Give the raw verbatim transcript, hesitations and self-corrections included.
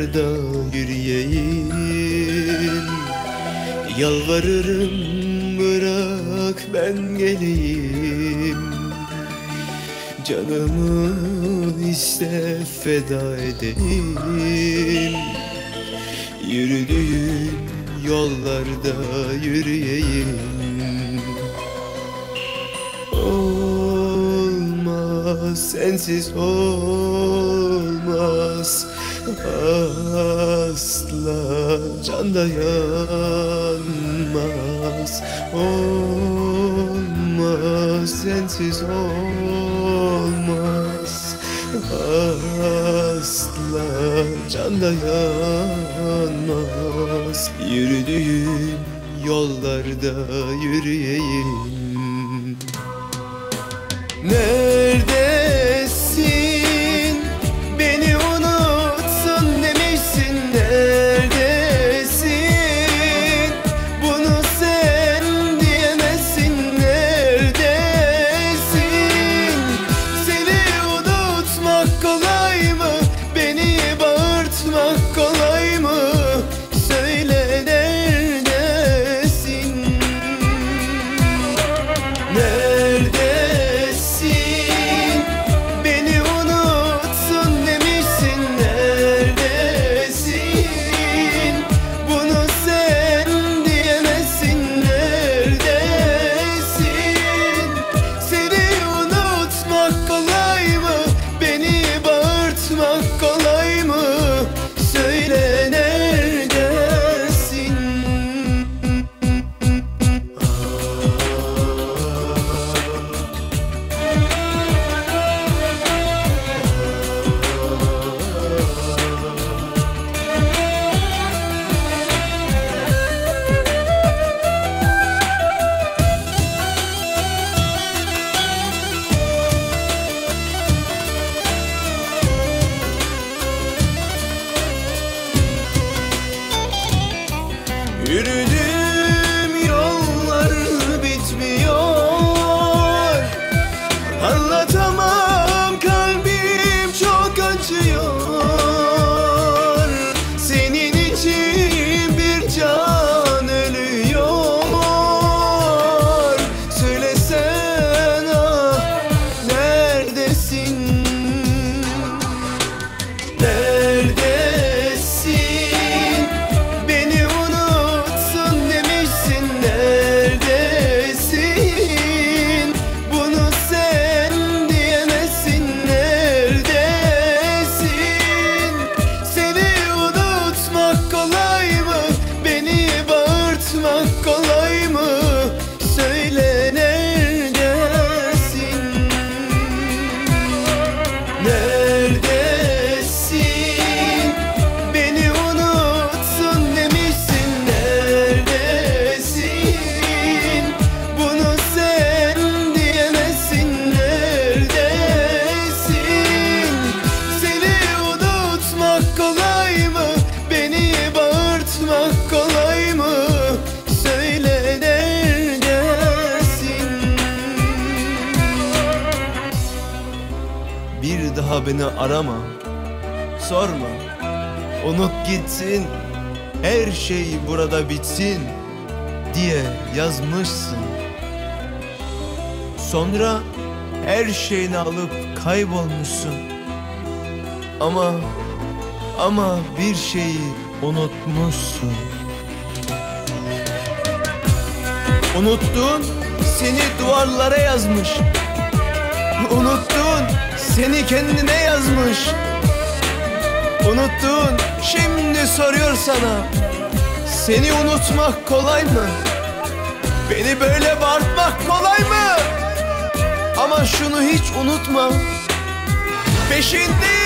yollarda yürüyeyim. Yalvarırım bırak ben geleyim. Canımı iste feda edeyim. Yürüdüğün yollarda yürüyeyim. Olmaz, sensiz olmaz. Asla can dayanmaz. Olmaz, sensiz olmaz. Asla can dayanmaz. Yürüdüğüm yollarda yürüyeyim. Neredesin? Beni unutsun demişsin. Neredesin? Bunu sen diyemezsin. Neredesin? Seni unutmak kolay mı? Beni bağırtmak kolay mı? Söyle neredesin? Neredesin? Kolay mı? Söyle neredesin? Yürüdüğüm yollar bitmiyor. Anlatamam, kalbim çok acıyor. Senin için bir can ölüyor. Söylesene neredesin? Neredesin? Beni kolay mı? Söyle neredesin? Neredesin? Beni unutsun demişsin. Neredesin? Bunu sen diyemezsin. Neredesin? Seni unutmak kolay mı? Beni bağırtmak kolay mı? Bir daha beni arama, sorma, unut gitsin, her şey burada bitsin diye yazmışsın. Sonra her şeyini alıp kaybolmuşsun. Ama, ama bir şeyi unutmuşsun. Unuttun, seni duvarlara yazmış. Unuttun, seni kendine yazmış. Unuttun, şimdi soruyor sana. Seni unutmak kolay mı? Beni böyle bağırtmak kolay mı? Ama şunu hiç unutma, peşindeyim.